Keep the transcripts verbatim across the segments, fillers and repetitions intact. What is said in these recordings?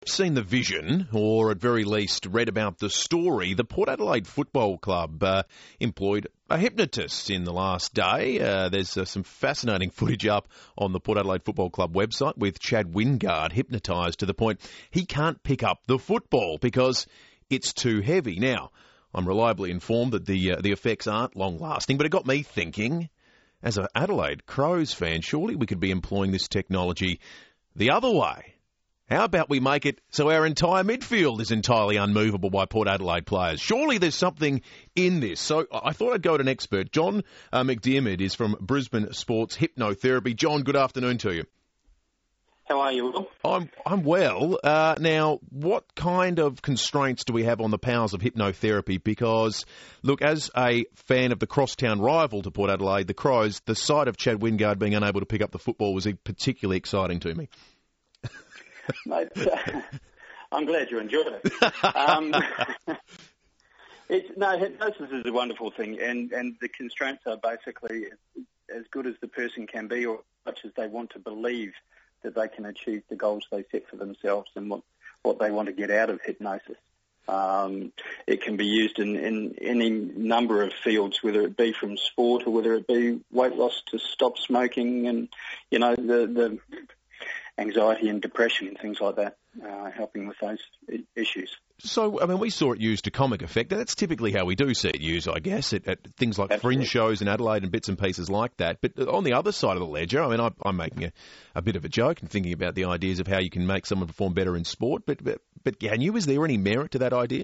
Seen the vision, or at very least read about the story. The Port Adelaide Football Club uh, employed a hypnotist in the last day. Uh, there's uh, some fascinating footage up on the Port Adelaide Football Club website with Chad Wingard hypnotised to the point he can't pick up the football because it's too heavy. Now, I'm reliably informed that the uh, the effects aren't long-lasting, but it got me thinking, as an Adelaide Crows fan, surely we could be employing this technology the other way. How about we make it so our entire midfield is entirely unmovable by Port Adelaide players? Surely there's something in this. So I thought I'd go to an expert. John uh, McDiarmid is from Brisbane Sports Hypnotherapy. John, good afternoon to you. How are you, Will? I'm I'm well. Uh, now, what kind of constraints do we have on the powers of hypnotherapy? Because, look, as a fan of the crosstown rival to Port Adelaide, the Crows, the sight of Chad Wingard being unable to pick up the football was particularly exciting to me. Mate, uh, I'm glad you enjoyed it. Um, it's, no, hypnosis is a wonderful thing, and, and the constraints are basically as, as good as the person can be, or as much as they want to believe that they can achieve the goals they set for themselves and what, what they want to get out of hypnosis. Um, it can be used in, in any number of fields, whether it be from sport or whether it be weight loss to stop smoking and, you know, the... the anxiety and depression and things like that, uh, helping with those issues. So, I mean, we saw it used to comic effect. That's typically how we do see it used, I guess, at, at things like Absolutely. fringe shows in Adelaide and bits and pieces like that. But on the other side of the ledger, I mean, I, I'm making a, a bit of a joke and thinking about the ideas of how you can make someone perform better in sport. But, but, but can you? Is there any merit to that idea?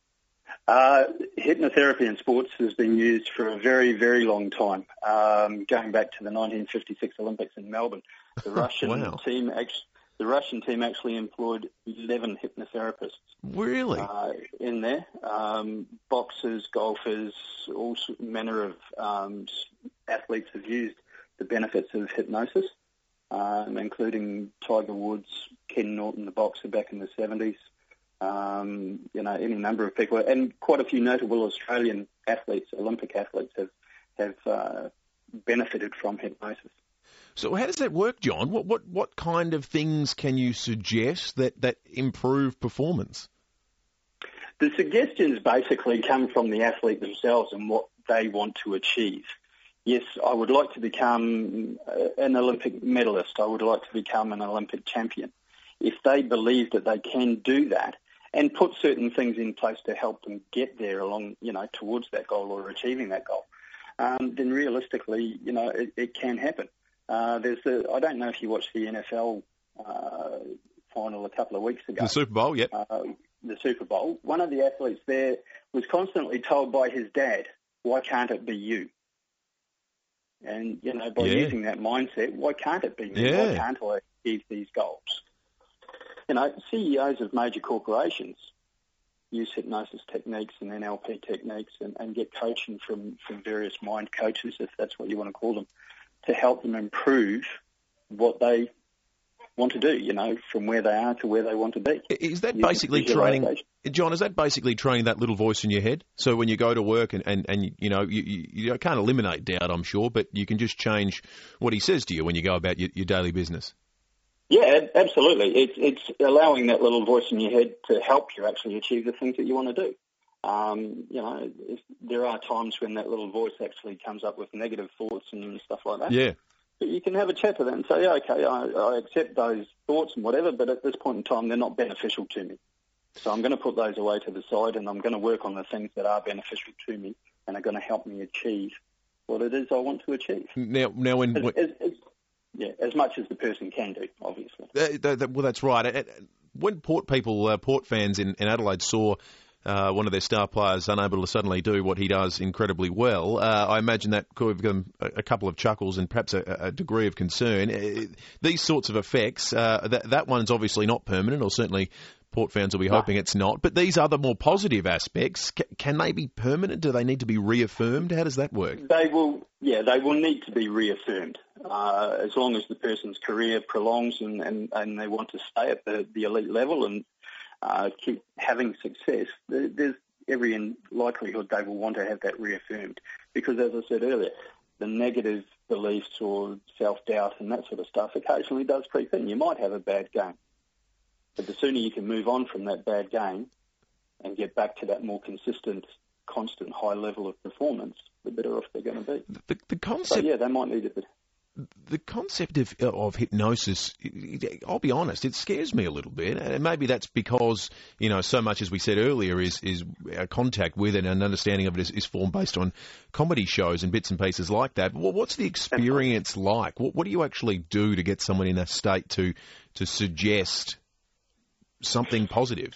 Uh, hypnotherapy in sports has been used for a very, very long time, um, going back to the nineteen fifty-six Olympics in Melbourne. The Russian wow. team, actually, the Russian team actually employed eleven hypnotherapists. Really? Uh, in there, um, boxers, golfers, all manner of um, athletes have used the benefits of hypnosis, um, including Tiger Woods, Ken Norton, the boxer back in the seventies. Um, you know, any number of people, and quite a few notable Australian athletes, Olympic athletes, have have uh, benefited from hypnosis. So how does that work, John? What what what kind of things can you suggest that, that improve performance? The suggestions basically come from the athlete themselves and what they want to achieve. Yes, I would like to become an Olympic medalist. I would like to become an Olympic champion. If they believe that they can do that, and put certain things in place to help them get there along, you know, towards that goal or achieving that goal, um, then realistically, you know, it, it can happen. Uh, there's the, I don't know if you watched the N F L uh, final a couple of weeks ago. The Super Bowl, yep. Uh, the Super Bowl. One of the athletes there was constantly told by his dad, why can't it be you? And, you know, by yeah. using that mindset, why can't it be me? Yeah. Why can't I achieve these goals? You know, C E Os of major corporations use hypnosis techniques and N L P techniques and, and get coaching from, from various mind coaches, if that's what you want to call them, to help them improve what they want to do, you know, from where they are to where they want to be. Is that basically training, John, is that basically training that little voice in your head? So when you go to work and, and, and you know, you, you, you can't eliminate doubt, I'm sure, but you can just change what he says to you when you go about your, your daily business. Yeah, absolutely. It's it's allowing that little voice in your head to help you actually achieve the things that you want to do. Um, you know, if, there are times when that little voice actually comes up with negative thoughts and stuff like that. Yeah. But you can have a chat to them and say, yeah, okay, I, I accept those thoughts and whatever, but at this point in time, they're not beneficial to me. So I'm going to put those away to the side and I'm going to work on the things that are beneficial to me and are going to help me achieve what it is I want to achieve. Now, now when... As, as, as, Yeah, as much as the person can do, obviously. Uh, that, that, well, that's right. When Port people, uh, Port fans in, in Adelaide saw uh, one of their star players unable to suddenly do what he does incredibly well, uh, I imagine that could have given a, a couple of chuckles and perhaps a, a degree of concern. Uh, these sorts of effects, uh, that, that one's obviously not permanent, or certainly Port fans will be hoping no. it's not. But these other more positive aspects, can, can they be permanent? Do they need to be reaffirmed? How does that work? They will, yeah, they will need to be reaffirmed. Uh, as long as the person's career prolongs and, and, and they want to stay at the, the elite level and uh, keep having success, there, there's every likelihood they will want to have that reaffirmed. Because as I said earlier, the negative beliefs or self-doubt and that sort of stuff occasionally does creep in. You might have a bad game. But the sooner you can move on from that bad game and get back to that more consistent, constant high level of performance, the better off they're going to be. The, the concept, so, yeah, they might need a bit. The concept of, of hypnosis, I'll be honest, it scares me a little bit. And maybe that's because, you know, so much as we said earlier is, is our contact with it and an understanding of it is, is formed based on comedy shows and bits and pieces like that. Well, what's the experience like? What, what do you actually do to get someone in that state to, to suggest something positive?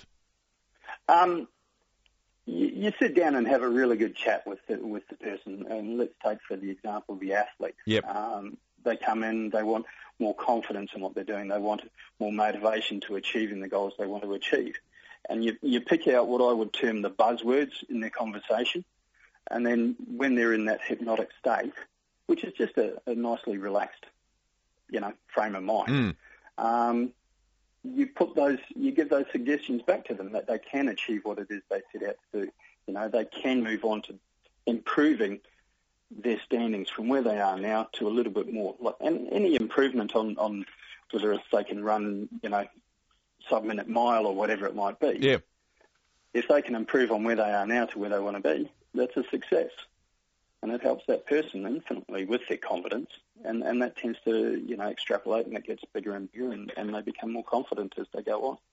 Um, you, you sit down and have a really good chat with the, with the person. And let's take, for the example, the athlete. Yep. Um, They come in, they want more confidence in what they're doing. They want more motivation to achieving the goals they want to achieve. And you, you pick out what I would term the buzzwords in their conversation. And then when they're in that hypnotic state, which is just a, a nicely relaxed, you know, frame of mind, mm. um, you put those, you give those suggestions back to them that they can achieve what it is they set out to do. You know, they can move on to improving their standings from where they are now to a little bit more. Like, and any improvement on, on whether it's they can run, you know, sub-minute mile or whatever it might be. Yeah. If they can improve on where they are now to where they want to be, that's a success. And it helps that person infinitely with their confidence. And, and that tends to, you know, extrapolate and it gets bigger and bigger and, and they become more confident as they go on.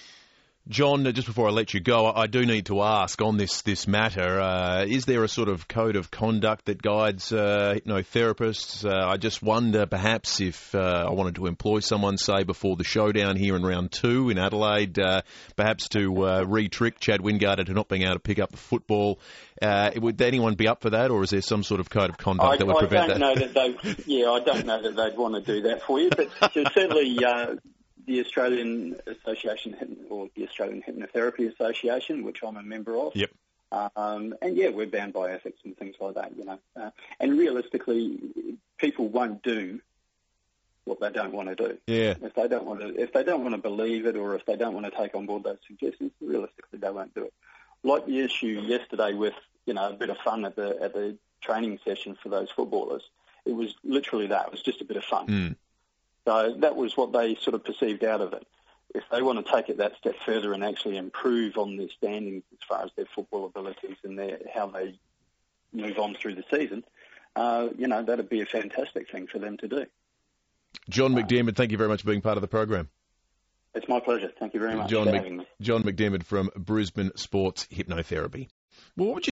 John, just before I let you go, I do need to ask on this this matter, uh, is there a sort of code of conduct that guides uh, hypnotherapists? Uh, I just wonder perhaps if uh, I wanted to employ someone, say, before the showdown here in round two in Adelaide, uh, perhaps to uh, re-trick Chad Wingard into not being able to pick up the football. Uh, would anyone be up for that, or is there some sort of code of conduct I, that would I prevent don't that? Know that they, yeah, I don't know that they'd want to do that for you, but there's certainly... Uh, the Australian Association, or the Australian Hypnotherapy Association, which I'm a member of. Yep. Um, and yeah, we're bound by ethics and things like that, you know. Uh, and realistically, people won't do what they don't want to do. Yeah. If they don't want to, if they don't want to believe it, or if they don't want to take on board those suggestions, realistically, they won't do it. Like the issue yesterday with, you know, a bit of fun at the at the training session for those footballers. It was literally that. It was just a bit of fun. Mm. So that was what they sort of perceived out of it. If they want to take it that step further and actually improve on their standings as far as their football abilities and their, how they move on through the season, uh, you know, that'd be a fantastic thing for them to do. John McDermott, thank you very much for being part of the program. It's my pleasure. Thank you very much John for Mc, having me. John McDermott from Brisbane Sports Hypnotherapy. Well, what would you